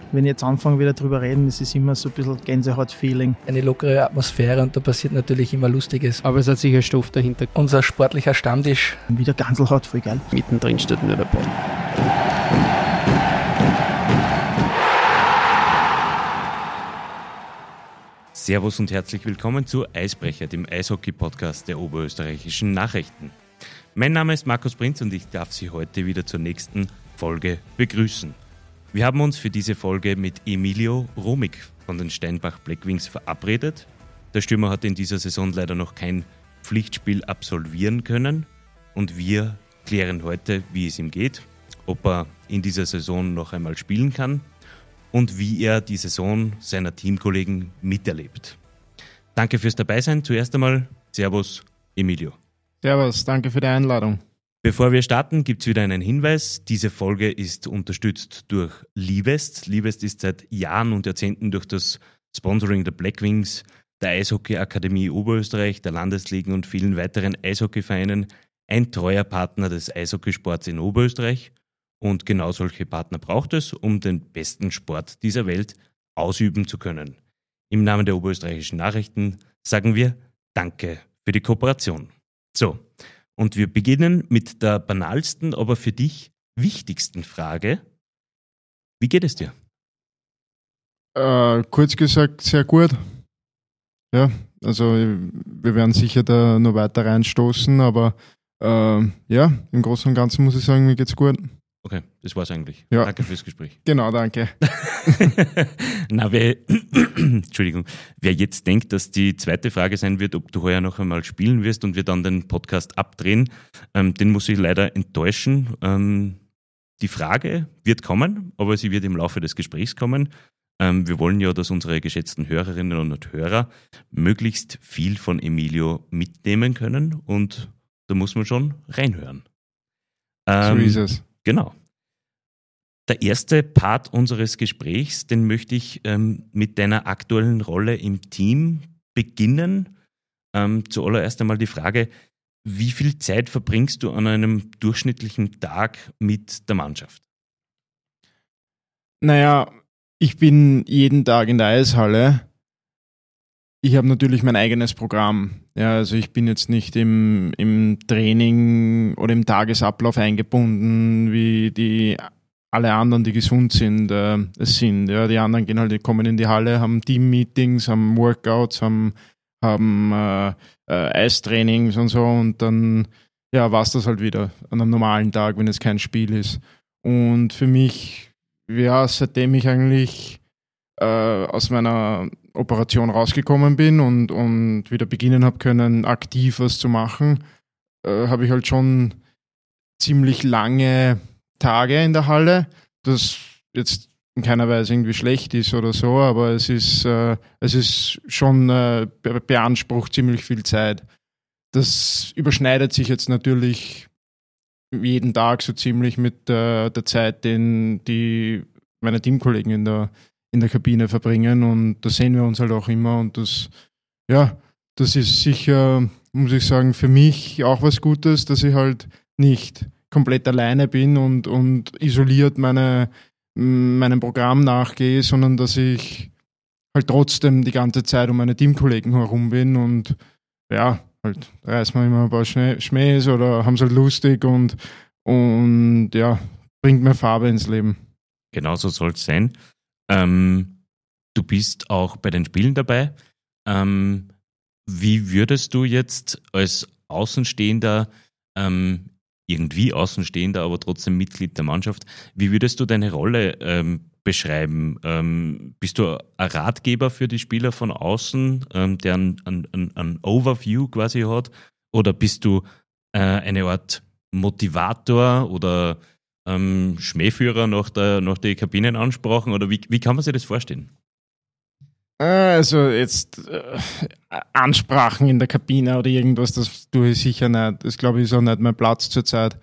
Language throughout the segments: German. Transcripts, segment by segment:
Wenn ich jetzt anfange wieder drüber reden, ist es immer so ein bisschen Gänsehaut-Feeling. Eine lockere Atmosphäre und da passiert natürlich immer Lustiges. Aber es hat sicher Stoff dahinter. Unser sportlicher Stammtisch. Wieder Ganselhaut, voll geil. Mittendrin steht nur der Ball. Servus und herzlich willkommen zu Eisbrecher, dem Eishockey-Podcast der Oberösterreichischen Nachrichten. Mein Name ist Markus Prinz und ich darf Sie heute wieder zur nächsten Folge begrüßen. Wir haben uns für diese Folge mit Emilio Romig von den Steinbach Blackwings verabredet. Der Stürmer hat in dieser Saison leider noch kein Pflichtspiel absolvieren können und wir klären heute, wie es ihm geht, ob er in dieser Saison noch einmal spielen kann und wie er die Saison seiner Teamkollegen miterlebt. Danke fürs Dabeisein. Zuerst einmal Servus, Emilio. Servus, danke für die Einladung. Bevor wir starten, gibt es wieder einen Hinweis. Diese Folge ist unterstützt durch Livest. Livest ist seit Jahren und Jahrzehnten durch das Sponsoring der Blackwings, der Eishockey-Akademie Oberösterreich, der Landesligen und vielen weiteren Eishockeyvereinen ein treuer Partner des Eishockeysports in Oberösterreich. Und genau solche Partner braucht es, um den besten Sport dieser Welt ausüben zu können. Im Namen der Oberösterreichischen Nachrichten sagen wir Danke für die Kooperation. So, und wir beginnen mit der banalsten, aber für dich wichtigsten Frage. Wie geht es dir? Kurz gesagt, sehr gut. Ja, also wir werden sicher da noch weiter reinstoßen, aber ja, im Großen und Ganzen muss ich sagen, mir geht's gut. Okay, das war's eigentlich. Ja. Danke fürs Gespräch. Genau, danke. Na, Entschuldigung, wer jetzt denkt, dass die zweite Frage sein wird, ob du heuer noch einmal spielen wirst und wir dann den Podcast abdrehen, den muss ich leider enttäuschen. Die Frage wird kommen, aber sie wird im Laufe des Gesprächs kommen. Wir wollen ja, dass unsere geschätzten Hörerinnen und Hörer möglichst viel von Emilio mitnehmen können und da muss man schon reinhören. So ist es. Genau. Der erste Part unseres Gesprächs, den möchte ich mit deiner aktuellen Rolle im Team beginnen. Zuallererst einmal die Frage, wie viel Zeit verbringst du an einem durchschnittlichen Tag mit der Mannschaft? Naja, ich bin jeden Tag in der Eishalle. Ich habe natürlich mein eigenes Programm. Ja, also ich bin jetzt nicht im Training oder im Tagesablauf eingebunden, wie alle anderen, die gesund sind, es sind. Ja, die anderen die kommen in die Halle, haben Team-Meetings, haben Workouts, haben Eistrainings und so und dann war es das halt wieder an einem normalen Tag, wenn es kein Spiel ist. Und für mich, seitdem ich eigentlich aus meiner Operation rausgekommen bin und wieder beginnen habe können, aktiv was zu machen, habe ich halt schon ziemlich lange Tage in der Halle, das jetzt in keiner Weise irgendwie schlecht ist oder so, aber es ist schon beansprucht ziemlich viel Zeit. Das überschneidet sich jetzt natürlich jeden Tag so ziemlich mit der Zeit, die meine Teamkollegen in der Kabine verbringen und da sehen wir uns halt auch immer und das ist sicher, muss ich sagen, für mich auch was Gutes, dass ich halt nicht komplett alleine bin und isoliert meinem Programm nachgehe, sondern dass ich halt trotzdem die ganze Zeit um meine Teamkollegen herum bin und halt reißen wir immer ein paar Schmähs oder haben es halt lustig und bringt mehr Farbe ins Leben. Genau so soll es sein. Du bist auch bei den Spielen dabei. Wie würdest du jetzt als Außenstehender, irgendwie Außenstehender, aber trotzdem Mitglied der Mannschaft, wie würdest du deine Rolle beschreiben? Bist du ein Ratgeber für die Spieler von außen, der ein Overview quasi hat? Oder bist du eine Art Motivator oder Schmähführer nach die Kabinenansprachen oder wie kann man sich das vorstellen? Also jetzt Ansprachen in der Kabine oder irgendwas, das tue ich sicher nicht. Das glaube ich ist auch nicht mein Platz zurzeit.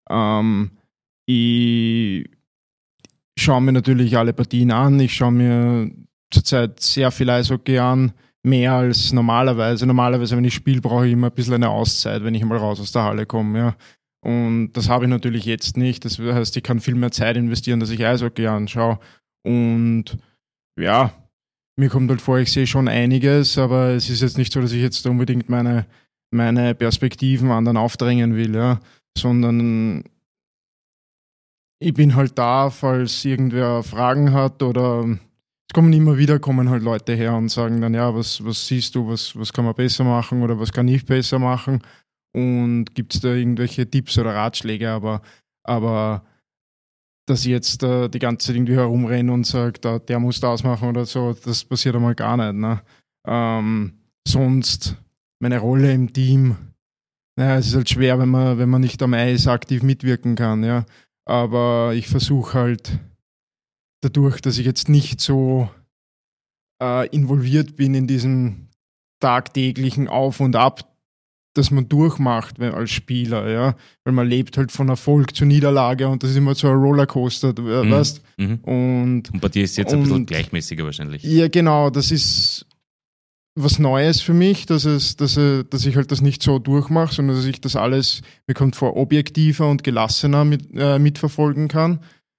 Ich schaue mir natürlich alle Partien an. Ich schaue mir zurzeit sehr viel Eishockey an, mehr als normalerweise. Normalerweise, wenn ich spiele, brauche ich immer ein bisschen eine Auszeit, wenn ich mal raus aus der Halle komme. Ja. Und das habe ich natürlich jetzt nicht. Das heißt, ich kann viel mehr Zeit investieren, dass ich Eishockey anschaue. Und ja, mir kommt halt vor, ich sehe schon einiges, aber es ist jetzt nicht so, dass ich jetzt unbedingt meine Perspektiven anderen aufdrängen will, ja, sondern ich bin halt da, falls irgendwer Fragen hat oder es kommen halt Leute her und sagen dann, ja, was siehst du, was kann man besser machen oder was kann ich besser machen und gibt es da irgendwelche Tipps oder Ratschläge, aber dass ich jetzt die ganze Zeit irgendwie herumrenne und sage, der muss das machen oder so, das passiert einmal gar nicht. Ne? Sonst meine Rolle im Team, naja, es ist halt schwer, wenn man nicht am Eis aktiv mitwirken kann, ja. Aber ich versuche halt dadurch, dass ich jetzt nicht so involviert bin in diesem tagtäglichen Auf und Ab, dass man durchmacht als Spieler, ja, weil man lebt halt von Erfolg zu Niederlage und das ist immer so ein Rollercoaster, weißt? Und bei dir ist es jetzt ein bisschen gleichmäßiger wahrscheinlich. Ja, genau, das ist was Neues für mich, dass ich halt das nicht so durchmache, sondern dass ich das alles, mir kommt vor, objektiver und gelassener mitverfolgen kann.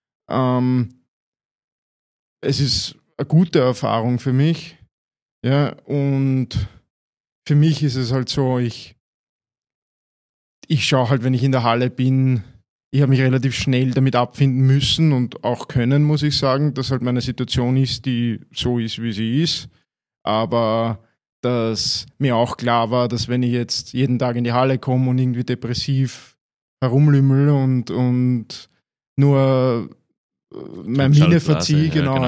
Es ist eine gute Erfahrung für mich, ja, und für mich ist es halt so, ich schaue halt, wenn ich in der Halle bin, ich habe mich relativ schnell damit abfinden müssen und auch können, muss ich sagen, dass halt meine Situation ist, die so ist, wie sie ist. Aber dass mir auch klar war, dass wenn ich jetzt jeden Tag in die Halle komme und irgendwie depressiv herumlümmel und nur meine Miene verziehe,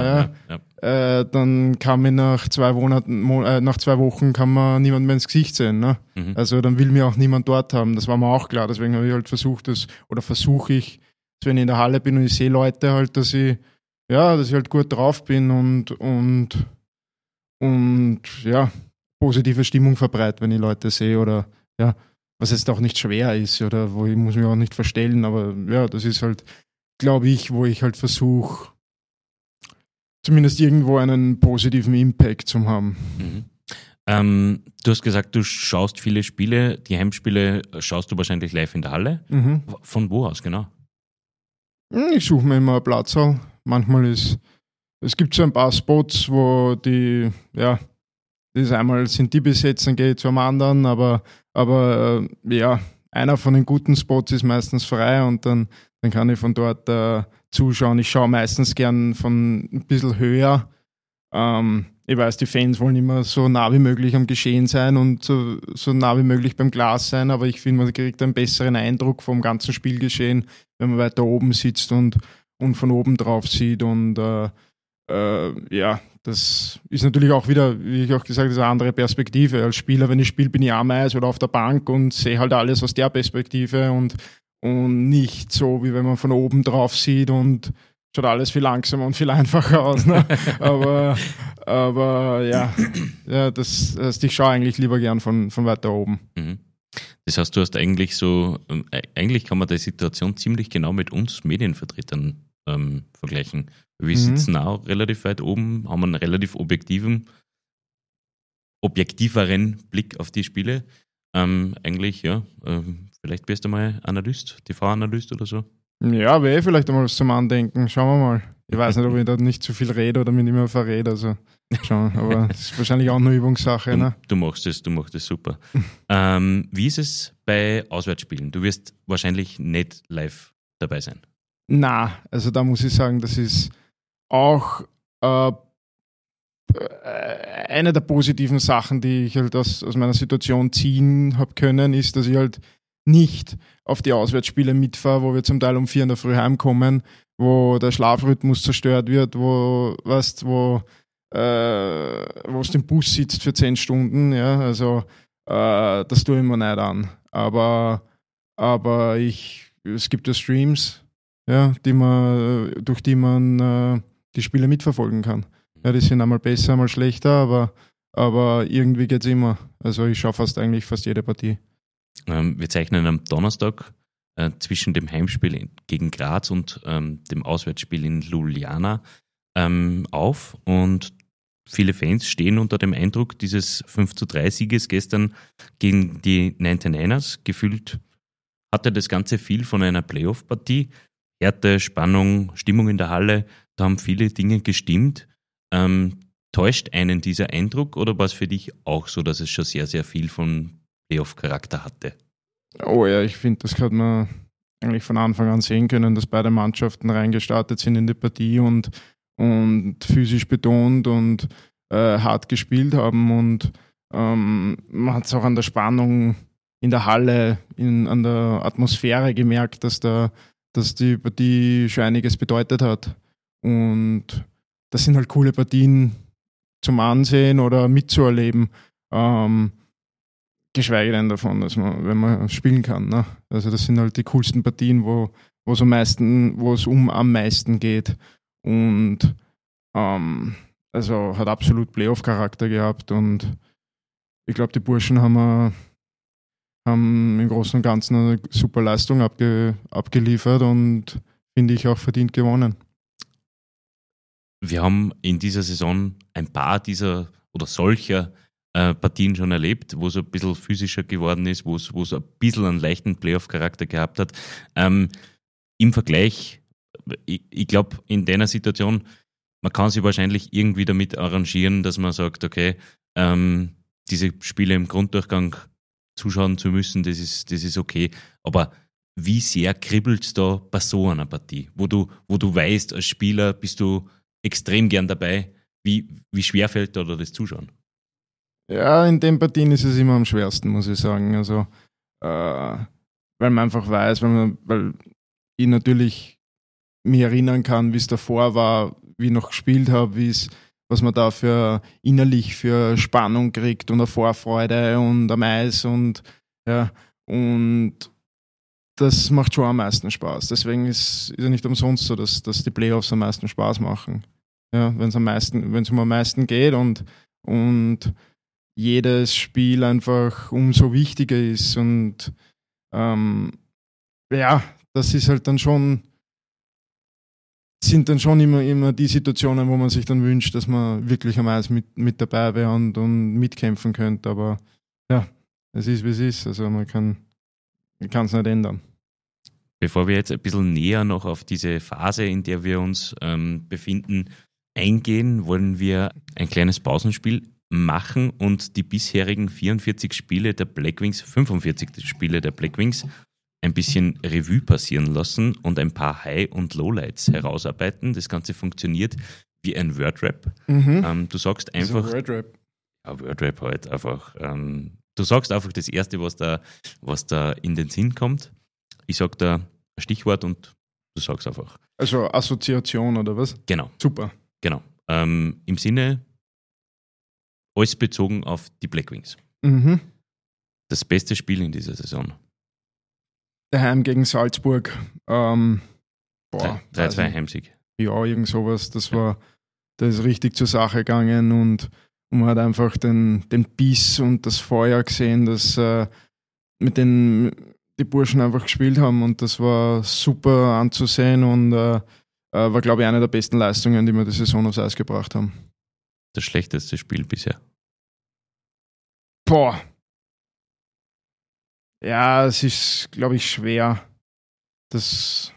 dann kann mir nach 2 Wochen kann man niemand mehr ins Gesicht sehen. Ne? Also dann will mir auch niemand dort haben. Das war mir auch klar. Deswegen habe ich halt versuche ich, dass wenn ich in der Halle bin und ich sehe Leute halt, dass ich halt gut drauf bin und ja, positive Stimmung verbreitet, wenn ich Leute sehe oder ja, was jetzt auch nicht schwer ist oder wo ich muss mich auch nicht verstellen, aber ja, das ist halt, glaube ich, wo ich halt versuche, zumindest irgendwo einen positiven Impact zu haben. Du hast gesagt, du schaust viele Spiele, die Heimspiele schaust du wahrscheinlich live in der Halle. Von wo aus genau? Ich suche mir immer einen Platz. Manchmal es gibt so ein paar Spots, wo das einmal sind die besetzt, dann gehe ich zu einem anderen, aber einer von den guten Spots ist meistens frei und dann kann ich von dort zuschauen. Ich schaue meistens gern von ein bisschen höher. Ich weiß, die Fans wollen immer so nah wie möglich am Geschehen sein und so nah wie möglich beim Glas sein, aber ich finde, man kriegt einen besseren Eindruck vom ganzen Spielgeschehen, wenn man weiter oben sitzt und von oben drauf sieht und das ist natürlich auch wieder, wie ich auch gesagt habe, eine andere Perspektive. Als Spieler, wenn ich spiele, bin ich am Eis oder auf der Bank und sehe halt alles aus der Perspektive und nicht so, wie wenn man von oben drauf sieht und schaut alles viel langsamer und viel einfacher aus. Ne? aber das heißt, ich schaue eigentlich lieber gern von weiter oben. Das heißt, du hast eigentlich eigentlich kann man die Situation ziemlich genau mit uns Medienvertretern vergleichen. Wir sitzen auch relativ weit oben, haben einen relativ objektiveren Blick auf die Spiele. Vielleicht bist du mal Analyst, TV-Analyst oder so. Ja, wäre vielleicht einmal was zum Andenken. Schauen wir mal. Ich weiß nicht, ob ich da nicht zu viel rede oder mich nicht mehr verrede. Also schauen, aber das ist wahrscheinlich auch eine Übungssache. Ne? Du machst es super. Wie ist es bei Auswärtsspielen? Du wirst wahrscheinlich nicht live dabei sein. Na, also da muss ich sagen, das ist auch eine der positiven Sachen, die ich halt aus meiner Situation ziehen habe können, ist, dass ich halt nicht auf die Auswärtsspiele mitfahre, wo wir zum Teil um 4 in der Früh heimkommen, wo der Schlafrhythmus zerstört wird, wo du im Bus sitzt für 10 Stunden, ja, also das tue ich mir nicht an. Aber es gibt ja Streams, ja, durch die man die Spiele mitverfolgen kann. Ja, die sind einmal besser, einmal schlechter, aber irgendwie geht's immer. Also ich schaue fast jede Partie. Wir zeichnen am Donnerstag zwischen dem Heimspiel gegen Graz und dem Auswärtsspiel in Ljubljana auf und viele Fans stehen unter dem Eindruck dieses 5:3-Sieges gestern gegen die 99ers. Gefühlt hatte das Ganze viel von einer Playoff-Partie. Härte, Spannung, Stimmung in der Halle. da haben viele Dinge gestimmt. Täuscht einen dieser Eindruck oder war es für dich auch so, dass es schon sehr, sehr viel von Playoff-Charakter hatte? Oh ja, ich finde, das hat man eigentlich von Anfang an sehen können, dass beide Mannschaften reingestartet sind in die Partie und physisch betont und hart gespielt haben. Und man hat es auch an der Spannung in der Halle, an der Atmosphäre gemerkt, dass die Partie schon einiges bedeutet hat. Und das sind halt coole Partien zum Ansehen oder mitzuerleben. Geschweige denn davon, dass wenn man spielen kann. Ne? Also das sind halt die coolsten Partien, wo es am meisten geht. Und also hat absolut Playoff-Charakter gehabt. Und ich glaube, die Burschen haben im Großen und Ganzen eine super Leistung abgeliefert und finde ich auch verdient gewonnen. Wir haben in dieser Saison ein paar dieser oder solcher Partien schon erlebt, wo es ein bisschen physischer geworden ist, wo es ein bisschen einen leichten Playoff-Charakter gehabt hat. Im Vergleich, ich glaube, in deiner Situation, man kann sich wahrscheinlich irgendwie damit arrangieren, dass man sagt, okay, diese Spiele im Grunddurchgang zuschauen zu müssen, das ist okay. Aber wie sehr kribbelt es da bei so einer Partie, wo du weißt, als Spieler bist du extrem gern dabei, wie schwer fällt da das Zuschauen? Ja, in den Partien ist es immer am schwersten, muss ich sagen. Also, weil man einfach weiß, weil ich natürlich mich erinnern kann, wie es davor war, wie ich noch gespielt habe, was man da innerlich für Spannung kriegt und eine Vorfreude und am Eis und das macht schon am meisten Spaß. Deswegen ist ja nicht umsonst so, dass die Playoffs am meisten Spaß machen. Ja, wenn es um am meisten geht und jedes Spiel einfach umso wichtiger ist und das ist halt dann schon, sind dann schon immer die Situationen, wo man sich dann wünscht, dass man wirklich am Eis mit dabei wäre und mitkämpfen könnte, aber ja, es ist wie es ist, also man kann es nicht ändern. Bevor wir jetzt ein bisschen näher noch auf diese Phase, in der wir uns befinden, eingehen, wollen wir ein kleines Pausenspiel machen und die bisherigen 45 Spiele der Blackwings, 45 Spiele der Blackwings ein bisschen Revue passieren lassen und ein paar High- und Lowlights herausarbeiten. Das Ganze funktioniert wie ein Wordrap. Du sagst einfach... Wordrap. Ja, Wordrap halt einfach. Du sagst einfach das Erste, was da in den Sinn kommt. Ich sag da ein Stichwort und du sagst einfach. Also Assoziation oder was? Genau. Super. Genau. Im Sinne, alles bezogen auf die Blackwings. Mhm. Das beste Spiel in dieser Saison. Daheim gegen Salzburg. 3-2 Heimsieg. Ja, irgend sowas. Das ist richtig zur Sache gegangen und man hat einfach den Biss und das Feuer gesehen, dass mit den die Burschen einfach gespielt haben und das war super anzusehen und war, glaube ich, eine der besten Leistungen, die wir die Saison aufs Eis gebracht haben. Das schlechteste Spiel bisher. Boah. Ja, es ist, glaube ich, schwer. Das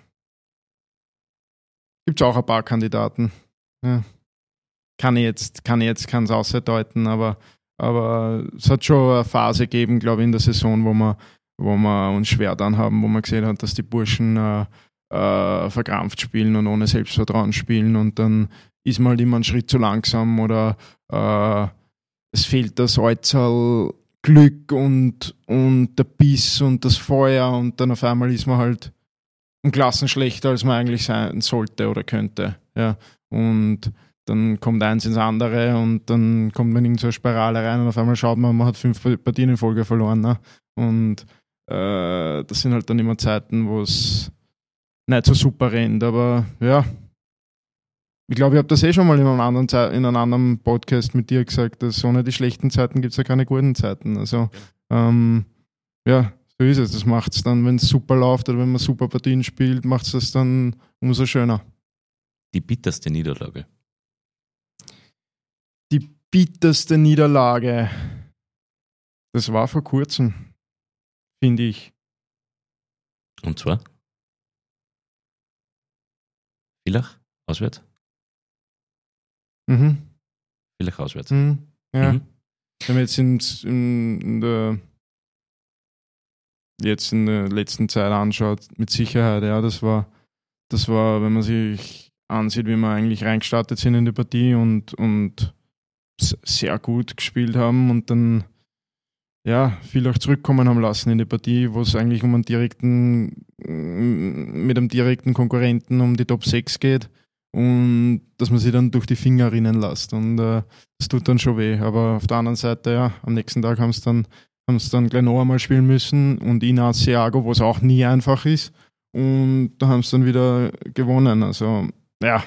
gibt es auch ein paar Kandidaten. Ja. Kann es ausdeuten, aber es hat schon eine Phase gegeben, glaube ich, in der Saison, wo wir uns schwer dann haben, wo man gesehen hat, dass die Burschen verkrampft spielen und ohne Selbstvertrauen spielen und dann ist man halt immer einen Schritt zu langsam oder es fehlt das Äußerl Glück und der Biss und das Feuer und dann auf einmal ist man halt um Klassen schlechter, als man eigentlich sein sollte oder könnte. Ja. Und dann kommt eins ins andere und dann kommt man in so eine Spirale rein und auf einmal schaut man hat 5 Partien in Folge verloren. Ne? Und das sind halt dann immer Zeiten, wo es nicht so super rennt, aber ja. Ich glaube, ich habe das schon mal in einem anderen Podcast mit dir gesagt, dass ohne die schlechten Zeiten gibt es ja keine guten Zeiten. Also, ja, so ist es. Das macht es dann, wenn es super läuft oder wenn man super Partien spielt, macht es das dann umso schöner. Die bitterste Niederlage. Die bitterste Niederlage, das war vor kurzem, finde ich. Und zwar? Villach? Auswärts? Mhm. Vielleicht auswärts. Mhm. Ja. Mhm. Wenn man jetzt in der letzten Zeit anschaut, mit Sicherheit, ja, das war, wenn man sich ansieht, wie wir eigentlich reingestartet sind in die Partie und sehr gut gespielt haben und dann ja, viel auch zurückkommen haben lassen in die Partie, wo es eigentlich mit einem direkten Konkurrenten um die Top 6 geht und dass man sie dann durch die Finger rinnen lässt und das tut dann schon weh, aber auf der anderen Seite, ja, am nächsten Tag haben sie dann gleich noch einmal spielen müssen und in Asiago, wo es auch nie einfach ist und da haben sie dann wieder gewonnen, also ja,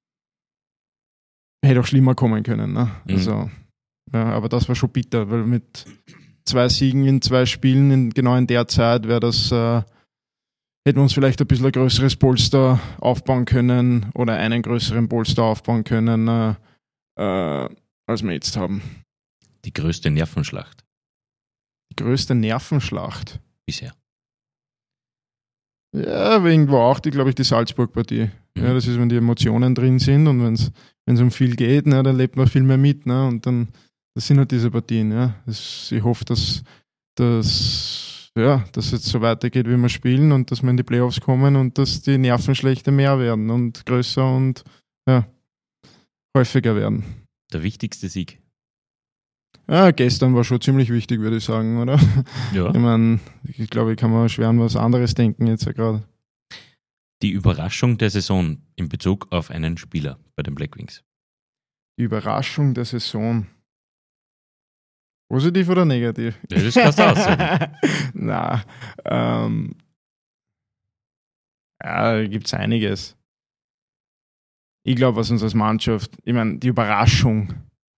hätte auch schlimmer kommen können, ne? Also, ja, aber das war schon bitter, weil mit 2 Siegen in 2 Spielen genau in der Zeit wäre das, hätten wir uns vielleicht ein bisschen ein größeres Polster aufbauen können oder einen größeren Polster aufbauen können, als wir jetzt haben. Die größte Nervenschlacht Die größte Nervenschlacht. bisher. Ja, irgendwo auch, glaube ich, die Salzburg-Partie. Mhm. Ja, das ist, wenn die Emotionen drin sind und wenn es um viel geht, ne, dann lebt man viel mehr mit. Ne, und dann, das sind halt diese Partien. Ja. Ich hoffe, dass es jetzt so weitergeht, wie wir spielen und dass wir in die Playoffs kommen und dass die Nervenschlächte mehr werden und größer und ja, häufiger werden. Der wichtigste Sieg. Ja, gestern war schon ziemlich wichtig, würde ich sagen, oder? Ja. Ich meine, ich glaube, ich kann mir schwer an was anderes denken jetzt ja gerade. Die Überraschung der Saison in Bezug auf einen Spieler bei den Black Wings. Die Überraschung der Saison. Positiv oder negativ? Ja, das kannst du aussagen. Na, da gibt es einiges. Ich glaube, was uns als Mannschaft, ich meine, die Überraschung,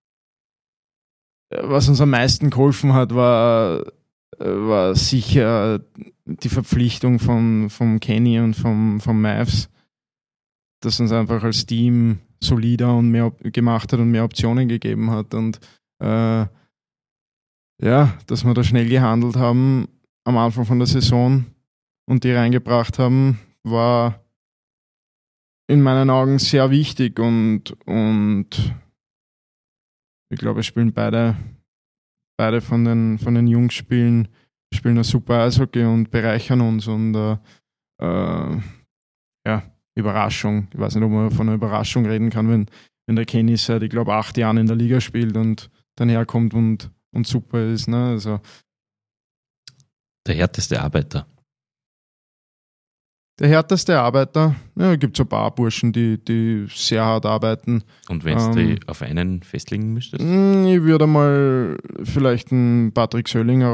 was uns am meisten geholfen hat, war sicher die Verpflichtung vom Kenny und vom Mavs, das uns einfach als Team solider und mehr gemacht hat und mehr Optionen gegeben hat. Und dass wir da schnell gehandelt haben am Anfang von der Saison und die reingebracht haben, war in meinen Augen sehr wichtig und ich glaube, es spielen beide von den Jungs spielen ein super Eishockey und bereichern uns und Überraschung. Ich weiß nicht, ob man von einer Überraschung reden kann, wenn der Kenny seit, ich glaube, 8 Jahren in der Liga spielt und dann herkommt und super ist. Ne? Also, Der härteste Arbeiter. der härteste Arbeiter, ja, gibt es ein paar Burschen, die sehr hart arbeiten. Und wenn du die auf einen festlegen müsstest? Ich würde mal vielleicht einen Patrick Söllinger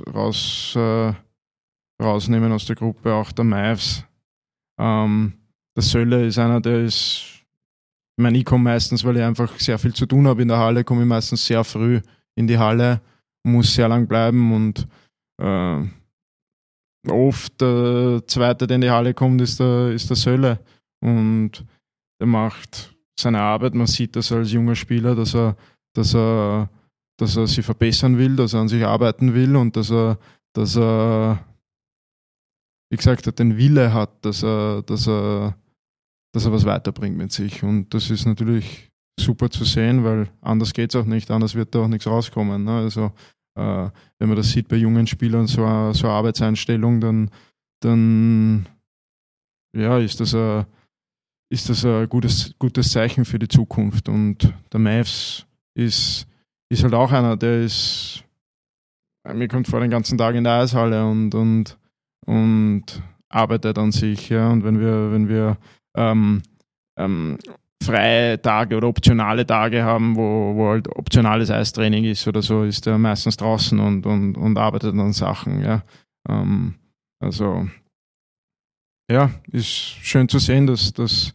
rausnehmen aus der Gruppe, auch der Mavs. Der Sölle ist einer, der ist, ich meine, ich komme meistens, weil ich einfach sehr viel zu tun habe in der Halle, komme ich meistens sehr früh in die Halle, muss sehr lang bleiben und oft der Zweite, der in die Halle kommt, ist der Sölle. Und der macht seine Arbeit. Man sieht das als junger Spieler, dass er sich verbessern will, dass er an sich arbeiten will und dass er wie gesagt, den Wille hat, dass er was weiterbringt mit sich. Und das ist natürlich super zu sehen, weil anders geht es auch nicht, anders wird da auch nichts rauskommen. Ne? Also wenn man das sieht bei jungen Spielern, so eine Arbeitseinstellung, dann ja, ist das ein gutes Zeichen für die Zukunft. Und der Mavs ist halt auch einer, der ist, mir kommt vor den ganzen Tag in der Eishalle und arbeitet an sich. Ja. Und wenn wir freie Tage oder optionale Tage haben, wo halt optionales Eistraining ist oder so, ist er meistens draußen und arbeitet an Sachen. Ja. Also ja, ist schön zu sehen, dass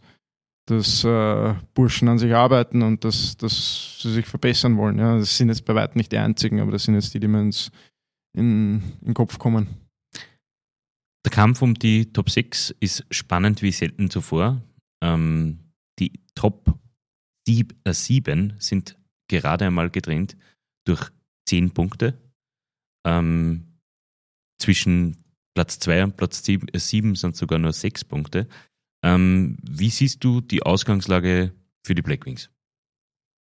Burschen an sich arbeiten und dass sie sich verbessern wollen. Ja. Das sind jetzt bei weitem nicht die einzigen, aber das sind jetzt die mir in den Kopf kommen. Der Kampf um die Top 6 ist spannend wie selten zuvor. Die Top 7 sind gerade einmal getrennt durch 10 Punkte. Zwischen Platz 2 und Platz 7 sind sogar nur 6 Punkte. Wie siehst du die Ausgangslage für die Black Wings?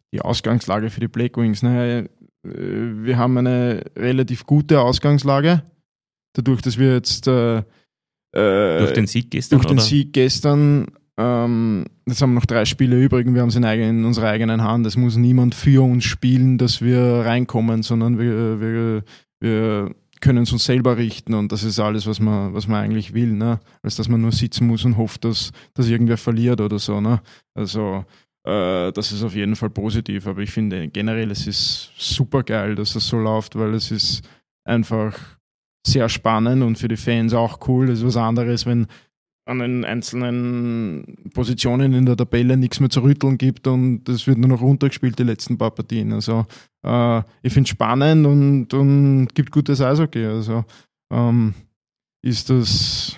die Ausgangslage für die Blackwings. Wir haben eine relativ gute Ausgangslage, dadurch, dass wir jetzt durch den Sieg gestern, jetzt haben wir noch 3 Spiele übrig und wir haben es in unserer eigenen Hand. Es muss niemand für uns spielen, dass wir reinkommen, sondern wir können es uns selber richten und das ist alles, was man eigentlich will, ne? Als dass man nur sitzen muss und hofft, dass irgendwer verliert oder so, ne? Also das ist auf jeden Fall positiv, aber ich finde generell, es ist super geil, dass das so läuft, weil es ist einfach sehr spannend und für die Fans auch cool. Das ist was anderes, wenn an den einzelnen Positionen in der Tabelle nichts mehr zu rütteln gibt und es wird nur noch runtergespielt, die letzten paar Partien. Also ich finde es spannend und gibt gutes Eishockey. Also ist das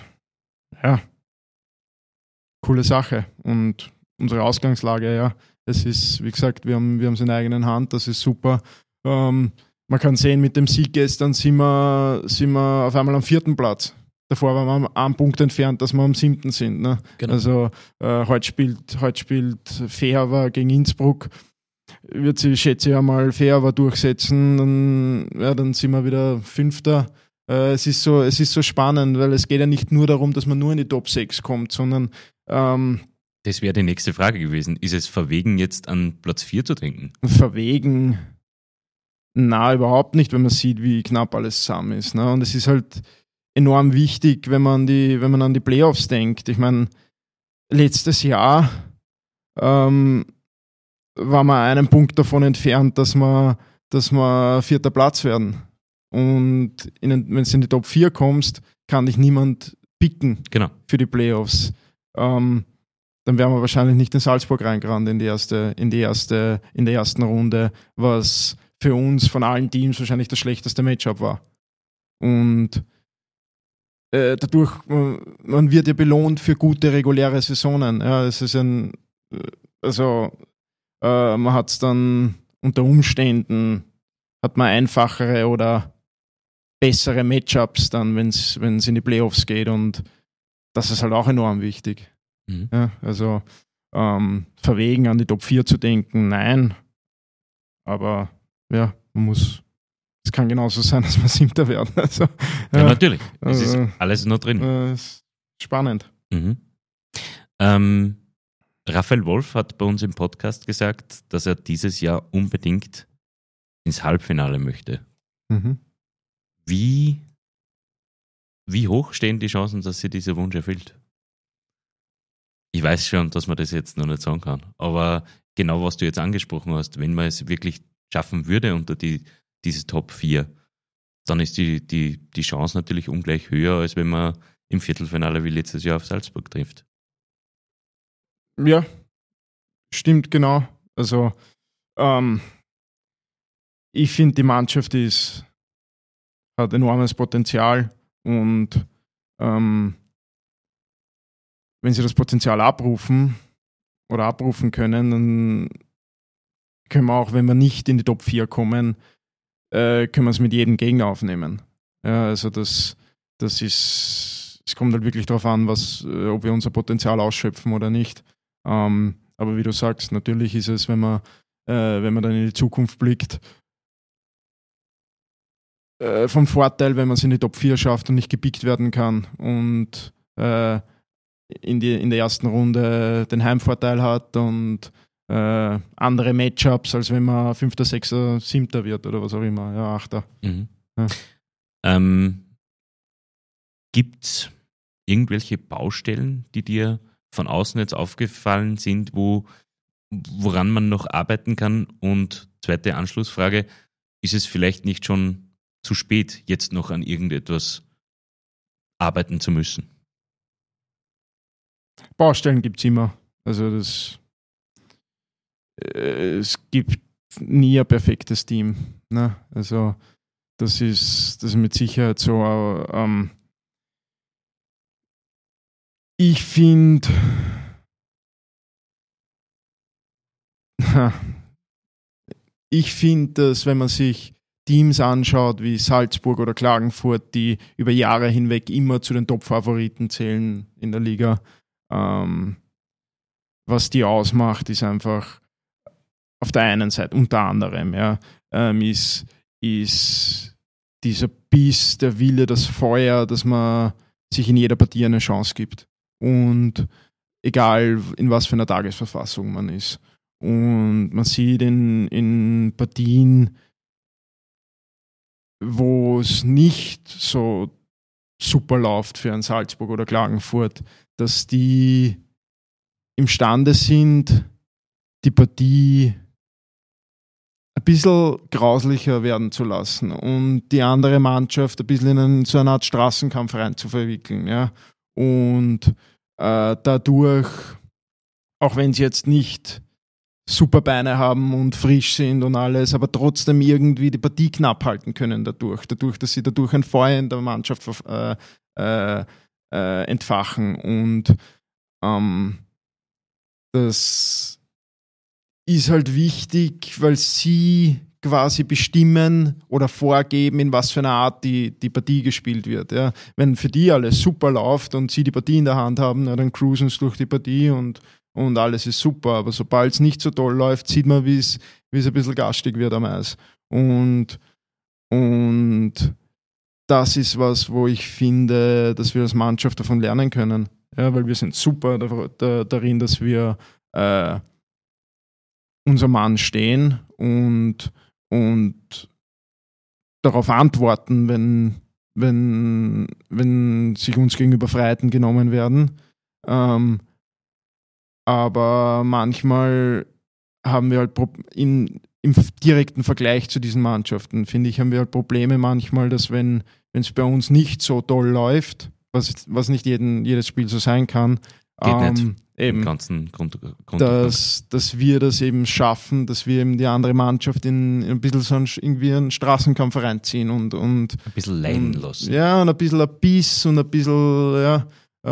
coole Sache. Und unsere Ausgangslage, ja, es ist, wie gesagt, wir haben es in der eigenen Hand, das ist super. Man kann sehen, mit dem Sieg gestern sind wir auf einmal am 4. Platz. Davor waren wir einen Punkt entfernt, dass wir am 7. sind. Ne? Genau. Also heute spielt Fehervar gegen Innsbruck. Wird sich, schätze ich einmal, Fehervar durchsetzen, dann sind wir wieder 5. Es ist so spannend, weil es geht ja nicht nur darum, dass man nur in die Top 6 kommt, sondern das wäre die nächste Frage gewesen. Ist es verwegen, jetzt an Platz 4 zu denken? Verwegen? Na, überhaupt nicht, wenn man sieht, wie knapp alles zusammen ist. Ne? Und es ist halt enorm wichtig, wenn man an die Playoffs denkt. Ich meine, letztes Jahr waren wir einen Punkt davon entfernt, dass wir 4. Platz werden. Und wenn du in die Top 4 kommst, kann dich niemand picken für die Playoffs. Dann wären wir wahrscheinlich nicht in Salzburg reingerannt in der ersten Runde, was für uns von allen Teams wahrscheinlich das schlechteste Matchup war. Und dadurch, man wird ja belohnt für gute reguläre Saisonen. Ja, es ist man hat es dann unter Umständen, hat man einfachere oder bessere Matchups dann, wenn es in die Playoffs geht und das ist halt auch enorm wichtig. Mhm. Ja, also verwegen an die Top 4 zu denken, nein, aber ja, es kann genauso sein, dass wir 7. werden. Also, ja, natürlich. Es ist alles noch drin. Ist spannend. Mhm. Raphael Wolf hat bei uns im Podcast gesagt, dass er dieses Jahr unbedingt ins Halbfinale möchte. Mhm. Wie hoch stehen die Chancen, dass sie dieser Wunsch erfüllt? Ich weiß schon, dass man das jetzt noch nicht sagen kann, aber genau, was du jetzt angesprochen hast, wenn man es wirklich schaffen würde unter diese Top 4, dann ist die Chance natürlich ungleich höher, als wenn man im Viertelfinale wie letztes Jahr auf Salzburg trifft. Ja, stimmt, genau. Also ich finde, die Mannschaft hat enormes Potenzial und wenn sie das Potenzial abrufen können, dann können wir auch, wenn wir nicht in die Top 4 kommen, können wir es mit jedem Gegner aufnehmen. Ja, also es kommt halt wirklich darauf an, ob wir unser Potenzial ausschöpfen oder nicht. Aber wie du sagst, natürlich ist es, wenn man dann in die Zukunft blickt, vom Vorteil, wenn man es in die Top 4 schafft und nicht gepickt werden kann und in der ersten Runde den Heimvorteil hat und andere Matchups, als wenn man 5., 6., 7. wird oder was auch immer, ja, 8. Mhm. Ja. Gibt es irgendwelche Baustellen, die dir von außen jetzt aufgefallen sind, woran man noch arbeiten kann? Und zweite Anschlussfrage, ist es vielleicht nicht schon zu spät, jetzt noch an irgendetwas arbeiten zu müssen? Baustellen gibt es immer. Also es gibt nie ein perfektes Team. Ne? Also das ist mit Sicherheit so. Ich finde, dass wenn man sich Teams anschaut wie Salzburg oder Klagenfurt, die über Jahre hinweg immer zu den Top-Favoriten zählen in der Liga, was die ausmacht, ist einfach auf der einen Seite, unter anderem, ja, ist dieser Biss, der Wille, das Feuer, dass man sich in jeder Partie eine Chance gibt. Und egal, in was für einer Tagesverfassung man ist. Und man sieht in Partien, wo es nicht so super läuft für einen Salzburg oder Klagenfurt, dass die imstande sind, die Partie ein bisschen grauslicher werden zu lassen und die andere Mannschaft ein bisschen in so eine Art Straßenkampf rein zu verwickeln. Ja? Und dadurch, auch wenn sie jetzt nicht super Beine haben und frisch sind und alles, aber trotzdem irgendwie die Partie knapp halten können dadurch, dass sie dadurch ein Feuer in der Mannschaft entfachen. Und das ist halt wichtig, weil sie quasi bestimmen oder vorgeben, in was für einer Art die Partie gespielt wird. Ja. Wenn für die alles super läuft und sie die Partie in der Hand haben, dann cruisen sie durch die Partie und alles ist super. Aber sobald es nicht so toll läuft, sieht man, wie es ein bisschen garstig wird am Eis. Und das ist was, wo ich finde, dass wir als Mannschaft davon lernen können. Ja, weil wir sind super darin, dass wir unser Mann stehen und darauf antworten, wenn sich uns gegenüber Freiheiten genommen werden. Aber manchmal haben wir halt im direkten Vergleich zu diesen Mannschaften, finde ich, haben wir halt Probleme manchmal, dass wenn es bei uns nicht so toll läuft, was nicht jedes Spiel so sein kann, Geht nicht. Eben, Im ganzen Grund dass wir das eben schaffen, dass wir eben die andere Mannschaft in ein bisschen so irgendwie einen Straßenkampf reinziehen und ein bisschen leiden lassen. Ja, und ein bisschen ein Biss und ein bisschen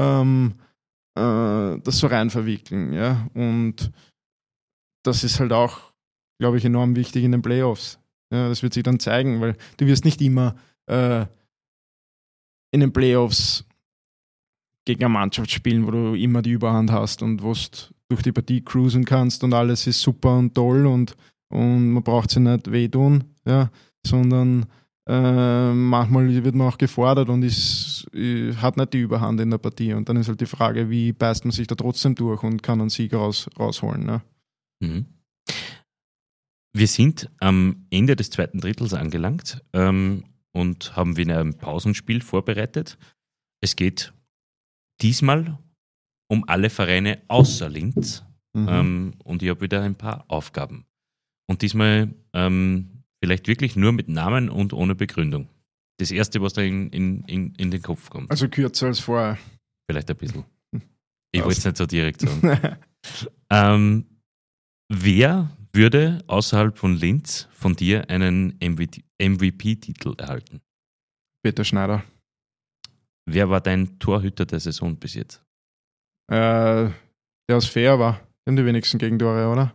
das so rein verwickeln. Ja. Und das ist halt auch, glaube ich, enorm wichtig in den Playoffs. Ja, das wird sich dann zeigen, weil du wirst nicht immer in den Playoffs gegen eine Mannschaft spielen, wo du immer die Überhand hast und wo du durch die Partie cruisen kannst und alles ist super und toll und man braucht sich nicht wehtun, ja, sondern manchmal wird man auch gefordert und hat nicht die Überhand in der Partie und dann ist halt die Frage, wie beißt man sich da trotzdem durch und kann einen Sieg rausholen. Ne? Mhm. Wir sind am Ende des zweiten Drittels angelangt und haben wieder ein Pausenspiel vorbereitet. Es geht diesmal um alle Vereine außer Linz und ich habe wieder ein paar Aufgaben. Und diesmal vielleicht wirklich nur mit Namen und ohne Begründung. Das erste, was da in den Kopf kommt. Also kürzer als vorher. Vielleicht ein bisschen. Ich wollte es nicht so direkt sagen. Wer würde außerhalb von Linz von dir einen MVP-Titel erhalten? Peter Schneider. Wer war dein Torhüter der Saison bis jetzt? Der aus Fair war. Die haben die wenigsten Gegentore, oder?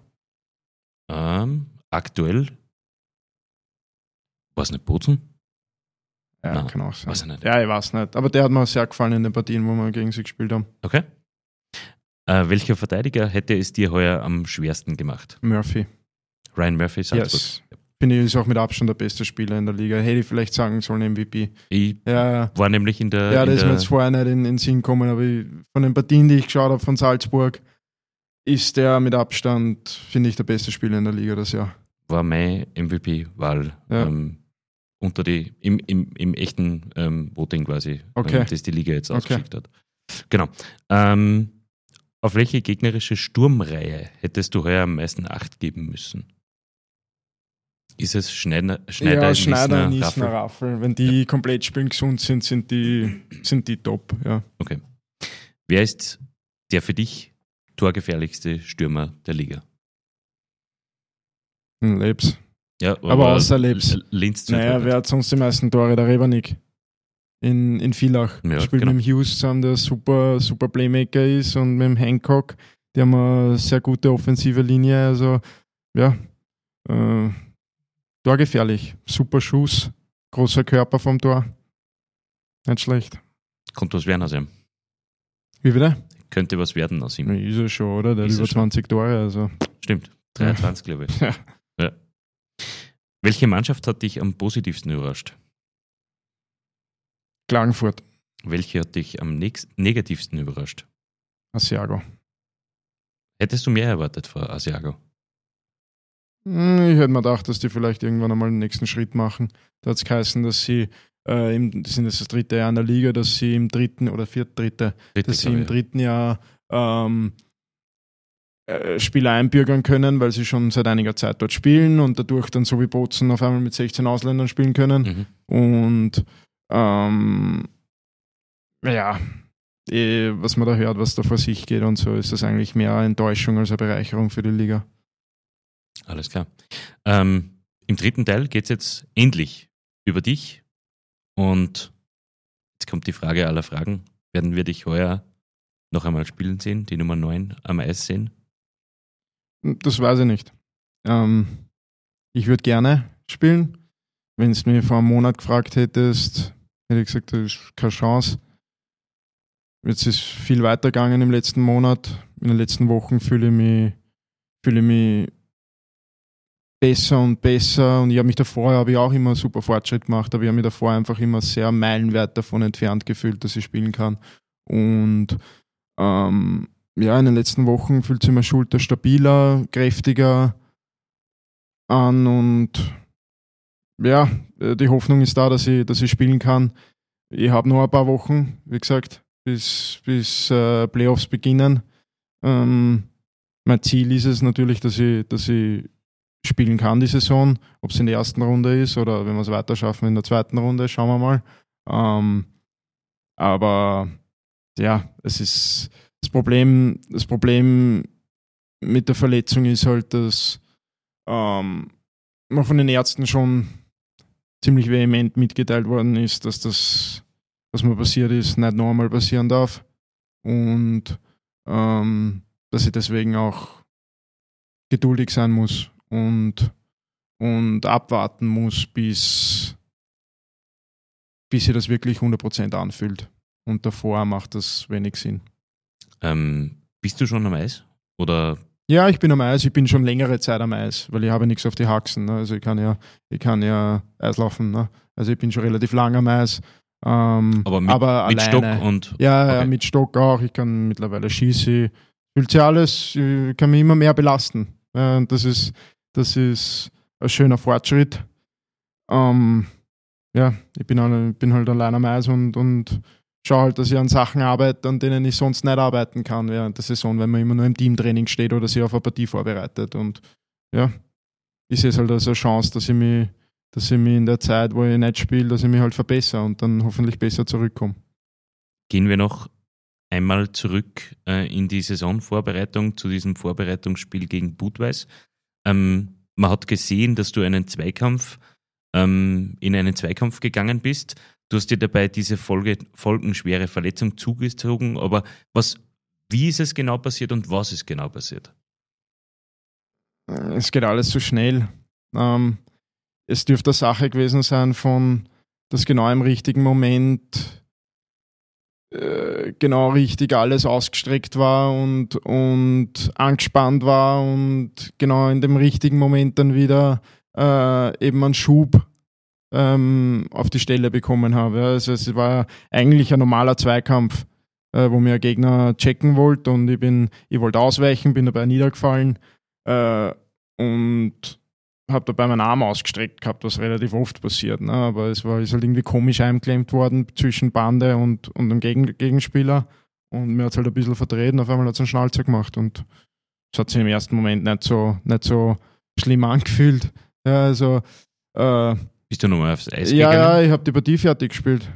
Aktuell? War es nicht Bozen? Ja, Nein, kann auch sein. weiß ich nicht. Ja, ich weiß nicht. Aber der hat mir sehr gefallen in den Partien, wo wir gegen sie gespielt haben. Okay. Welcher Verteidiger hätte es dir heuer am schwersten gemacht? Murphy. Ryan Murphy, Salzburg. Yes. Finde ich, ist auch mit Abstand der beste Spieler in der Liga. Hätte ich vielleicht sagen sollen, MVP. Ich war nämlich in der... Ja, das ist mir jetzt vorher nicht in den Sinn gekommen, aber von den Partien, die ich geschaut habe von Salzburg, ist der mit Abstand, finde ich, der beste Spieler in der Liga das Jahr. War meine MVP-Wahl im echten Voting quasi, das die Liga jetzt ausgeschickt hat. Genau. Auf welche gegnerische Sturmreihe hättest du heuer am meisten Acht geben müssen? Ist es Schneider, Niesner, Raffel. Wenn die komplett spielen gesund sind die top. Ja. Okay. Wer ist der für dich torgefährlichste Stürmer der Liga? Lebs. Ja, aber außer Lebs. Linz wer hat sonst die meisten Tore? Der Rebernik. In Villach. Ja, spielt mit dem Hughes zusammen, der super Playmaker ist und mit dem Hancock. Die haben eine sehr gute offensive Linie. Also, ja, torgefährlich. Super Schuss. Großer Körper vom Tor. Nicht schlecht. Kommt was werden aus ihm? Wie bitte? Könnte was werden aus ihm. Ist er schon, oder? Der hat über 20 Tore. Also. Stimmt. 23, glaube ich. Ja. Ja. Welche Mannschaft hat dich am positivsten überrascht? Klagenfurt, Welche hat dich am negativsten überrascht? Asiago. Hättest du mehr erwartet vor Asiago? Ich hätte mir gedacht, dass die vielleicht irgendwann einmal den nächsten Schritt machen. Da hat es geheißen, dass sie, die sind jetzt das 3. Jahr in der Liga, dass sie im 3. oder 4. dass sie im 3. Jahr Spieler einbürgern können, weil sie schon seit einiger Zeit dort spielen und dadurch dann so wie Bozen auf einmal mit 16 Ausländern spielen können. Und was man da hört, was da vor sich geht und so, ist das eigentlich mehr eine Enttäuschung als eine Bereicherung für die Liga. Alles klar. Im 3. Teil geht es jetzt endlich über dich. Und jetzt kommt die Frage aller Fragen. Werden wir dich heuer noch einmal spielen sehen, die Nummer 9 am Eis sehen? Das weiß ich nicht. Ich würde gerne spielen. Wenn du mich vor einem Monat gefragt hättest, hätte ich gesagt, das ist keine Chance. Jetzt ist viel weitergegangen im letzten Monat. In den letzten Wochen fühle ich mich besser und besser. Und habe ich auch immer super Fortschritt gemacht, aber ich habe mich davor einfach immer sehr meilenweit davon entfernt gefühlt, dass ich spielen kann. Und in den letzten Wochen fühlt sich meine Schulter stabiler, kräftiger an und ja, die Hoffnung ist da, dass ich spielen kann. Ich habe noch ein paar Wochen, wie gesagt, bis Playoffs beginnen. Mein Ziel ist es natürlich, dass ich spielen kann die Saison, ob es in der ersten Runde ist oder wenn wir es weiter schaffen in der 2. Runde, schauen wir mal. Aber ja, es ist das Problem mit der Verletzung ist halt, dass mir von den Ärzten schon ziemlich vehement mitgeteilt worden ist, dass das, was mir passiert ist, nicht noch einmal passieren darf und dass ich deswegen auch geduldig sein muss und abwarten muss, bis sich das wirklich 100% anfühlt. Und davor macht das wenig Sinn. Bist du schon am Eis? Oder? Ja, ich bin am Eis. Ich bin schon längere Zeit am Eis, weil ich habe nichts auf die Haxen. Ne? Also ich kann ja Eislaufen. Ne? Also ich bin schon relativ lang am Eis. Aber mit Stock und? Ja, mit Stock auch. Ich kann mittlerweile schießen. Fühlt sich alles, ich kann mich immer mehr belasten. Und das ist ein schöner Fortschritt. Ich bin halt allein am Eis und schaue halt, dass ich an Sachen arbeite, an denen ich sonst nicht arbeiten kann während der Saison, wenn man immer nur im Teamtraining steht oder sich auf eine Partie vorbereitet. Und ja, ich sehe es halt als eine Chance, dass ich mich in der Zeit, wo ich nicht spiele, dass ich mich halt verbessere und dann hoffentlich besser zurückkomme. Gehen wir noch einmal zurück in die Saisonvorbereitung zu diesem Vorbereitungsspiel gegen Budweis. Man hat gesehen, dass du in einen Zweikampf gegangen bist. Du hast dir dabei diese folgenschwere Verletzung zugezogen, aber wie ist es genau passiert und was ist genau passiert? Es geht alles so schnell. Es dürfte eine Sache gewesen sein, dass genau im richtigen Moment genau richtig alles ausgestreckt war und angespannt war und genau in dem richtigen Moment dann wieder eben einen Schub auf die Stelle bekommen habe. Also es war eigentlich ein normaler Zweikampf, wo mir ein Gegner checken wollte und ich wollte ausweichen, bin dabei niedergefallen und habe dabei meinen Arm ausgestreckt gehabt, was relativ oft passiert. Ne? Aber ist halt irgendwie komisch eingeklemmt worden zwischen Bande und dem Gegenspieler und mir hat es halt ein bisschen verdreht und auf einmal hat es einen Schnalzer gemacht und es hat sich im ersten Moment nicht so schlimm angefühlt. Ja, also bist du nochmal aufs Eis gegangen? Ja, ich habe die Partie fertig gespielt.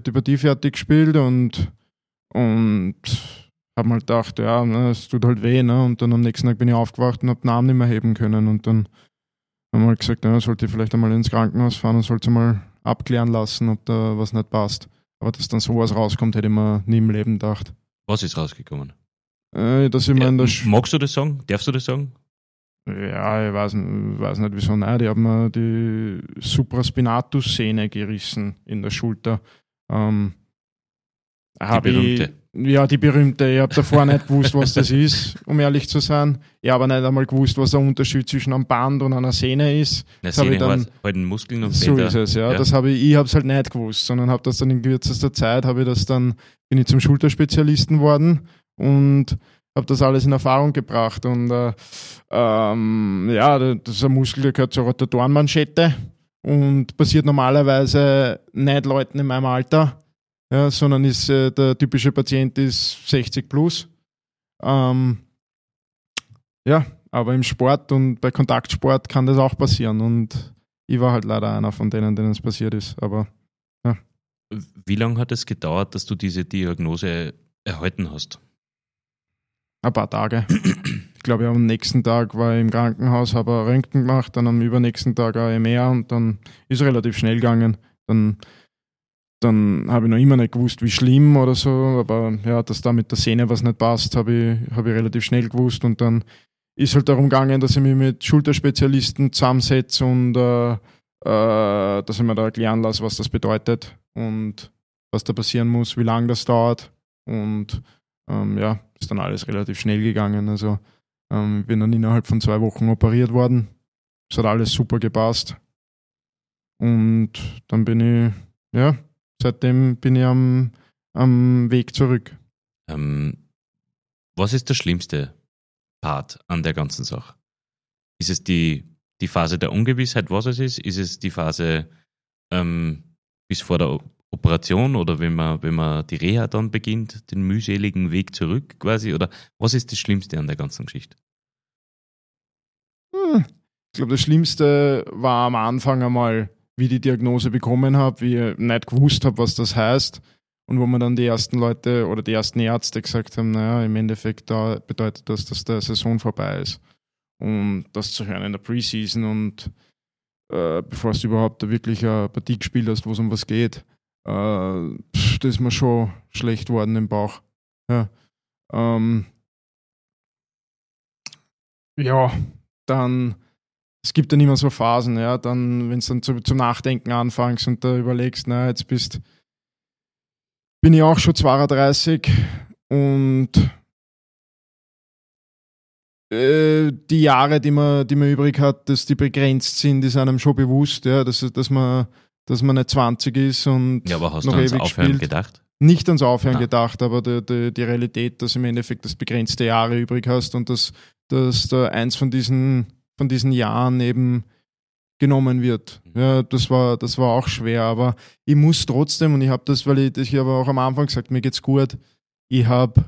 Und habe mal gedacht, ja, es tut halt weh. Ne? Und dann am nächsten Tag bin ich aufgewacht und habe den Arm nicht mehr heben können. Und dann haben wir halt gesagt, ja, sollte ich vielleicht einmal ins Krankenhaus fahren und sollte mal abklären lassen, ob da was nicht passt. Aber dass dann sowas rauskommt, hätte ich mir nie im Leben gedacht. Was ist rausgekommen? Dass ich mir magst du das sagen? Darfst du das sagen? Ja, ich weiß nicht wieso. Nein, die haben mir die Supraspinatus-Sehne gerissen in der Schulter. Die berühmte. Ich habe davor nicht gewusst, was das ist, um ehrlich zu sein. Ich habe nicht einmal gewusst, was der Unterschied zwischen einem Band und einer Sehne ist. Eine Sehne halten Muskeln und so Bänder. So ist es, ja. Das ich habe es halt nicht gewusst, sondern habe das dann in kürzester Zeit, bin ich zum Schulterspezialisten geworden und habe das alles in Erfahrung gebracht. Und das ist ein Muskel, der gehört zur Rotatorenmanschette und passiert normalerweise nicht Leuten in meinem Alter. Ja, sondern der typische Patient ist 60 plus. Aber im Sport und bei Kontaktsport kann das auch passieren. Und ich war halt leider einer von denen es passiert ist. Aber ja. Wie lange hat es gedauert, dass du diese Diagnose erhalten hast? Ein paar Tage. Ich glaube, am nächsten Tag war ich im Krankenhaus, habe ein Röntgen gemacht, dann am übernächsten Tag ein MR und dann ist es relativ schnell gegangen. Dann habe ich noch immer nicht gewusst, wie schlimm oder so, aber ja, dass da mit der Sehne was nicht passt, habe ich relativ schnell gewusst und dann ist halt darum gegangen, dass ich mich mit Schulterspezialisten zusammensetze und dass ich mir da erklären lasse, was das bedeutet und was da passieren muss, wie lange das dauert und ist dann alles relativ schnell gegangen. Also ich bin dann innerhalb von 2 Wochen operiert worden. Es hat alles super gepasst und dann seitdem bin ich am Weg zurück. Was ist der schlimmste Part an der ganzen Sache? Ist es die Phase der Ungewissheit, was es ist? Ist es die Phase bis vor der Operation oder wenn man die Reha dann beginnt, den mühseligen Weg zurück quasi? Oder was ist das Schlimmste an der ganzen Geschichte? Ich glaube, das Schlimmste war am Anfang einmal, wie ich die Diagnose bekommen habe, wie ich nicht gewusst habe, was das heißt und wo mir dann die ersten Leute oder die ersten Ärzte gesagt haben, naja, im Endeffekt da bedeutet das, dass der Saison vorbei ist. Und das zu hören in der Preseason und bevor du überhaupt wirklich eine Partie gespielt hast, wo es um was geht, da ist mir schon schlecht worden im Bauch. Ja, dann es gibt dann immer so Phasen, ja, dann, wenn du dann zum Nachdenken anfängst und da überlegst, na, jetzt bin ich auch schon 32 und die Jahre, die man übrig hat, dass die begrenzt sind, ist einem schon bewusst, ja, dass man nicht 20 ist und ja, aber hast noch du ans ewig Aufhören spielt. gedacht? Nicht ans Aufhören gedacht, aber die Realität, dass im Endeffekt das begrenzte Jahre übrig hast und dass da eins von diesen Jahren eben genommen wird. Ja, das war auch schwer, aber ich muss trotzdem, und ich habe das, weil ich habe auch am Anfang gesagt, mir geht's gut, ich habe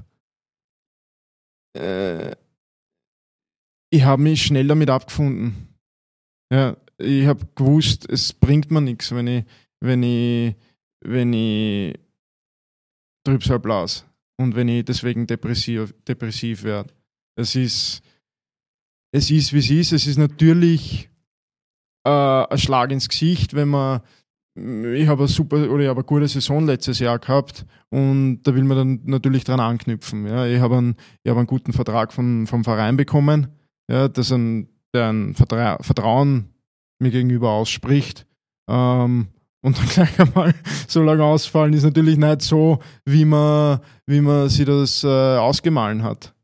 mich schnell damit abgefunden. Ja, ich habe gewusst, es bringt mir nichts, wenn ich Trübsal blase und wenn ich deswegen depressiv werde. Es ist, wie es ist. Es ist natürlich ein Schlag ins Gesicht, ich habe eine gute Saison letztes Jahr gehabt und da will man dann natürlich dran anknüpfen. Ja. Ich habe einen guten Vertrag vom Verein bekommen, ja, der ein Vertrauen mir gegenüber ausspricht. Und dann gleich einmal so lange ausfallen ist natürlich nicht so, wie man sich das ausgemahlen hat.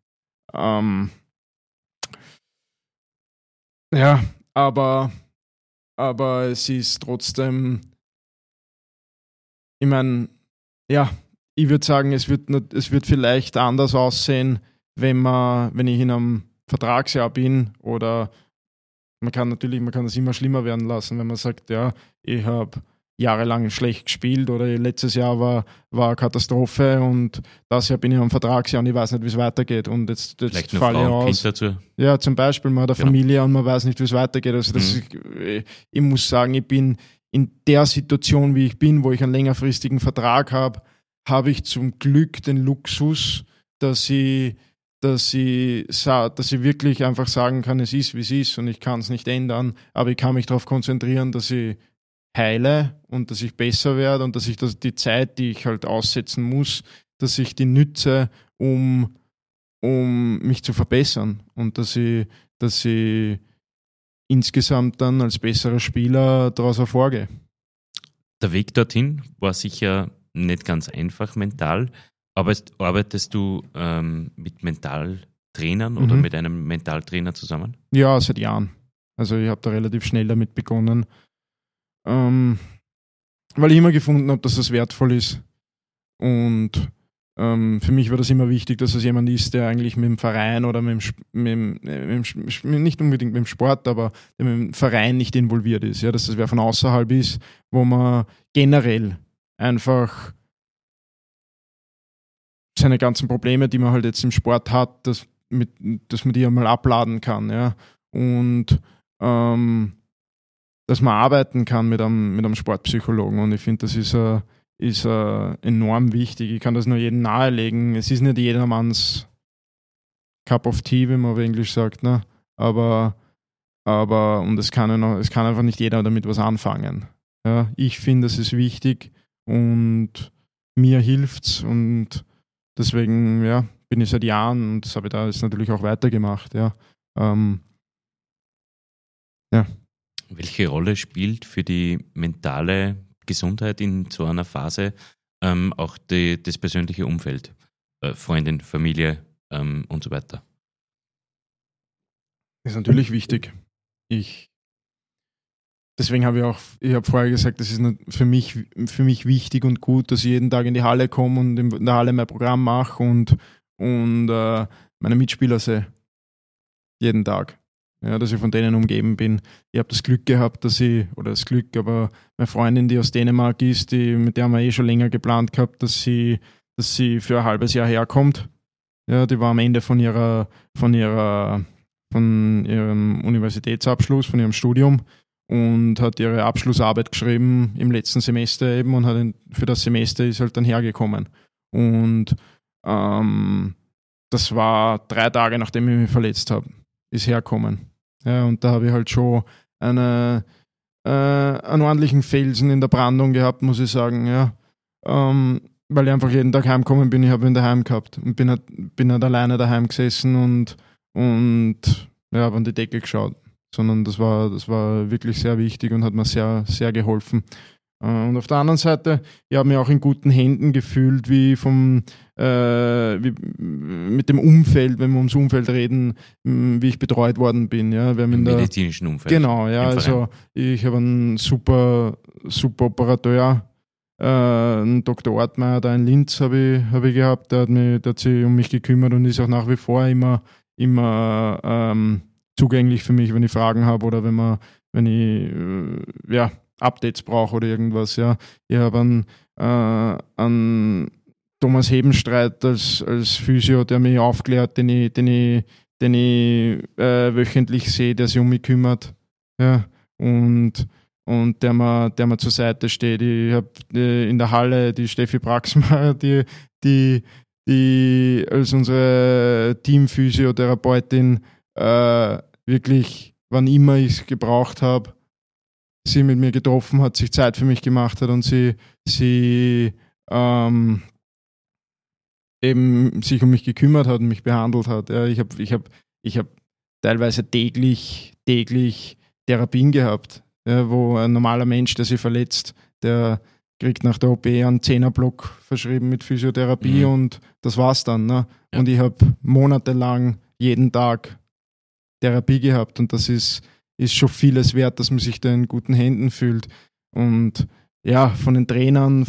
Ja, aber es ist trotzdem, ich meine, ja, ich würde sagen, es wird vielleicht anders aussehen, wenn ich in einem Vertragsjahr bin oder man kann das immer schlimmer werden lassen, wenn man sagt, ja, ich habe jahrelang schlecht gespielt oder letztes Jahr war eine Katastrophe und das Jahr bin ich am Vertragsjahr und ich weiß nicht, wie es weitergeht und jetzt Vielleicht falle ich aus. Dazu. Ja, zum Beispiel, man hat eine Familie und man weiß nicht, wie es weitergeht. Also ich muss sagen, ich bin in der Situation, wie ich bin, wo ich einen längerfristigen Vertrag habe ich zum Glück den Luxus, dass ich wirklich einfach sagen kann, es ist, wie es ist und ich kann es nicht ändern, aber ich kann mich darauf konzentrieren, dass ich heile und dass ich besser werde und dass ich die Zeit, die ich halt aussetzen muss, dass ich die nütze, um mich zu verbessern und dass ich insgesamt dann als besserer Spieler daraus hervorgehe. Der Weg dorthin war sicher nicht ganz einfach mental. Arbeitest du mit Mentaltrainern oder mit einem Mentaltrainer zusammen? Ja, seit Jahren. Also ich habe da relativ schnell damit begonnen, weil ich immer gefunden habe, dass das wertvoll ist. Und für mich war das immer wichtig, dass es jemand ist, der eigentlich mit dem Verein oder nicht unbedingt mit dem Sport, aber der mit dem Verein nicht involviert ist. Ja, dass das wer von außerhalb ist, wo man generell einfach seine ganzen Probleme, die man halt jetzt im Sport hat, dass man die einmal abladen kann. Ja? Und dass man arbeiten kann mit einem Sportpsychologen. Und ich finde, das ist enorm wichtig. Ich kann das nur jedem nahelegen. Es ist nicht jedermanns Cup of Tea, wie man auf Englisch sagt, ne? Aber und es kann einfach nicht jeder damit was anfangen. Ja? Ich finde, es ist wichtig und mir hilft's und deswegen bin ich seit Jahren und das habe ich da jetzt natürlich auch weitergemacht. Ja. Welche Rolle spielt für die mentale Gesundheit in so einer Phase auch das persönliche Umfeld, Freundin, Familie und so weiter? Ist natürlich wichtig. Deswegen habe ich habe vorher gesagt, das ist für mich wichtig und gut, dass ich jeden Tag in die Halle komme und in der Halle mein Programm mache und meine Mitspieler sehe. Jeden Tag. Ja, dass ich von denen umgeben bin. Ich habe das Glück gehabt, aber meine Freundin, die aus Dänemark ist, mit der haben wir schon länger geplant gehabt, dass sie für ein halbes Jahr herkommt. Ja, die war am Ende von ihrem Universitätsabschluss, von ihrem Studium und hat ihre Abschlussarbeit geschrieben im letzten Semester eben und für das Semester ist halt dann hergekommen. Und das war 3 Tage, nachdem ich mich verletzt habe, ist hergekommen. Ja, und da habe ich halt schon einen ordentlichen Felsen in der Brandung gehabt, muss ich sagen, ja. Weil ich einfach jeden Tag heimgekommen bin, ich habe ihn daheim gehabt und bin halt alleine daheim gesessen und habe an die Decke geschaut. Sondern das war wirklich sehr wichtig und hat mir sehr, sehr geholfen. Und auf der anderen Seite, ich habe mich auch in guten Händen gefühlt, wie mit dem Umfeld, wenn wir ums Umfeld reden, wie ich betreut worden bin. Ja. Wir haben im medizinischen Umfeld. Genau, ja. Also ich habe einen super Operateur, einen Dr. Ortmeier da in Linz habe ich gehabt, der hat sich um mich gekümmert und ist auch nach wie vor immer zugänglich für mich, wenn ich Fragen habe oder wenn ich Updates brauche oder irgendwas. Ja. Ich habe einen Thomas Hebenstreit als Physio, der mich aufklärt, den ich wöchentlich sehe, der sich um mich kümmert. Ja. Und der mir zur Seite steht. Ich habe in der Halle die Steffi Praxmeier, die als unsere Teamphysiotherapeutin wirklich, wann immer ich es gebraucht habe, sie mit mir getroffen hat, sich Zeit für mich gemacht hat und sie eben sich um mich gekümmert hat und mich behandelt hat. Ja, ich hab teilweise täglich Therapien gehabt, ja, wo ein normaler Mensch, der sich verletzt, der kriegt nach der OP einen 10er-Block verschrieben mit Physiotherapie und das war's dann. Ne? Ja. Und ich habe monatelang jeden Tag Therapie gehabt und das ist schon vieles wert, dass man sich da in guten Händen fühlt. Und ja, von den Trainern,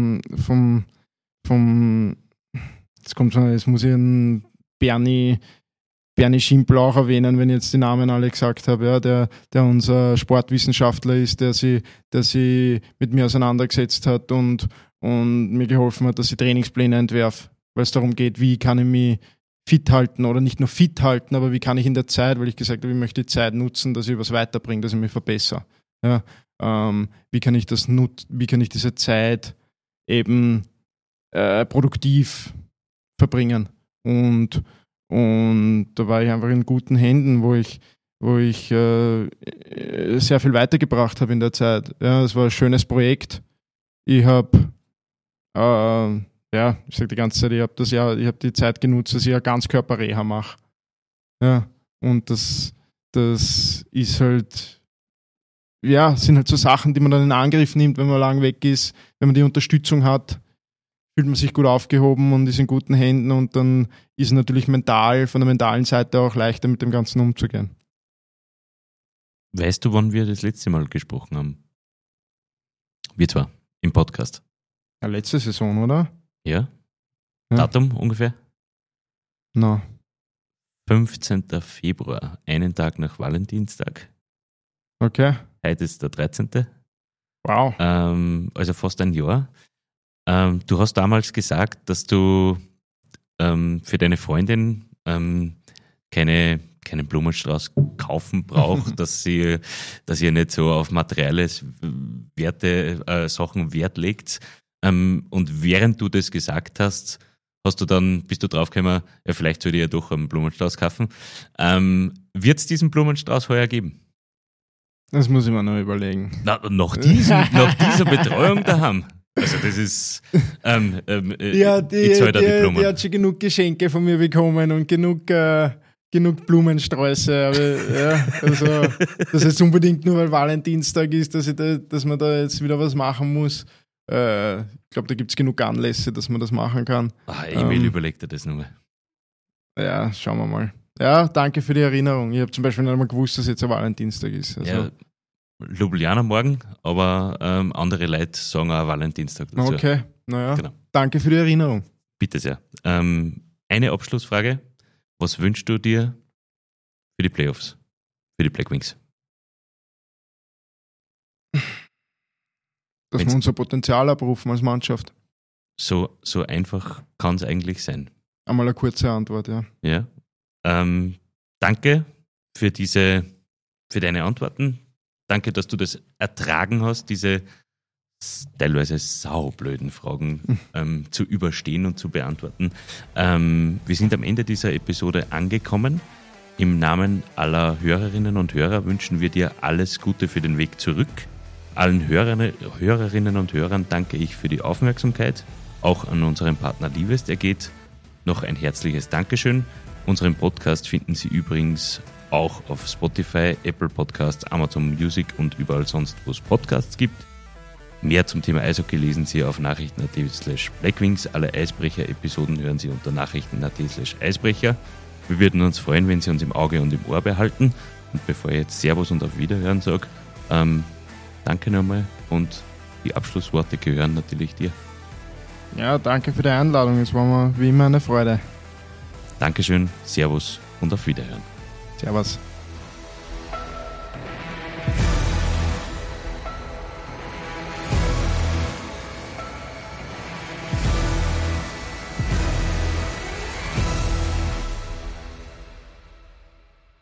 jetzt muss ich einen Bernie Schimpel auch erwähnen, wenn ich jetzt die Namen alle gesagt habe, ja, der unser Sportwissenschaftler ist, der sich mit mir auseinandergesetzt hat und mir geholfen hat, dass ich Trainingspläne entwerfe, weil es darum geht, wie kann ich mich fit halten oder nicht nur fit halten, aber wie kann ich in der Zeit, weil ich gesagt habe, ich möchte die Zeit nutzen, dass ich was weiterbringe, dass ich mich verbessere. Ja, wie kann ich diese Zeit eben produktiv verbringen? Und da war ich einfach in guten Händen, wo ich sehr viel weitergebracht habe in der Zeit. Ja, es war ein schönes Projekt. Ich habe ich sage die ganze Zeit, ich habe die Zeit genutzt, dass ich eine Ganzkörper-Reha mache. Ja, und das ist halt, sind halt so Sachen, die man dann in Angriff nimmt, wenn man lang weg ist, wenn man die Unterstützung hat, fühlt man sich gut aufgehoben und ist in guten Händen und dann ist natürlich mental, von der mentalen Seite auch leichter mit dem Ganzen umzugehen. Weißt du, wann wir das letzte Mal gesprochen haben? Wir zwar, im Podcast. Ja, letzte Saison, oder? Ja? Ja. Datum ungefähr? No. 15. Februar, einen Tag nach Valentinstag. Okay. Heute ist der 13. Wow. Also fast ein Jahr. Du hast damals gesagt, dass du für deine Freundin keinen Blumenstrauß kaufen braucht, dass ihr nicht so auf materielles Sachen Wert legt. Und während du das gesagt hast, bist du draufgekommen, ja, vielleicht sollte ich ja doch einen Blumenstrauß kaufen. Wird es diesen Blumenstrauß heuer geben? Das muss ich mir noch überlegen. Nach dieser Betreuung daheim. Also das ist ich zahle da die Blumen. Die hat schon genug Geschenke von mir bekommen und genug Blumensträuße. Aber ja, also dass jetzt unbedingt nur weil Valentinstag ist, dass man da jetzt wieder was machen muss. Ich glaube, da gibt es genug Anlässe, dass man das machen kann. Emil, überleg dir das nochmal. Ja, schauen wir mal. Ja, danke für die Erinnerung. Ich habe zum Beispiel nicht einmal gewusst, dass jetzt ein Valentinstag ist. Also. Ja, Ljubljana morgen, aber andere Leute sagen auch Valentinstag dazu. Okay, naja, genau. Danke für die Erinnerung. Bitte sehr. Eine Abschlussfrage. Was wünschst du dir für die Playoffs, für die Black Wings? Dass wir unser Potenzial abrufen als Mannschaft. So einfach kann es eigentlich sein. Einmal eine kurze Antwort, ja. Ja. Danke für deine Antworten. Danke, dass du das ertragen hast, diese teilweise saublöden Fragen zu überstehen und zu beantworten. Wir sind am Ende dieser Episode angekommen. Im Namen aller Hörerinnen und Hörer wünschen wir dir alles Gute für den Weg zurück. Allen Hörerinnen und Hörern danke ich für die Aufmerksamkeit. Auch an unseren Partner Livest ergeht noch ein herzliches Dankeschön. Unseren Podcast finden Sie übrigens auch auf Spotify, Apple Podcasts, Amazon Music und überall sonst, wo es Podcasts gibt. Mehr zum Thema Eishockey lesen Sie auf nachrichten.at/blackwings. Alle Eisbrecher-Episoden hören Sie unter nachrichten.at/Eisbrecher. Wir würden uns freuen, wenn Sie uns im Auge und im Ohr behalten. Und bevor ich jetzt Servus und auf Wiederhören sage, danke nochmal und die Abschlussworte gehören natürlich dir. Ja, danke für die Einladung. Es war mir wie immer eine Freude. Dankeschön, Servus und auf Wiederhören. Servus.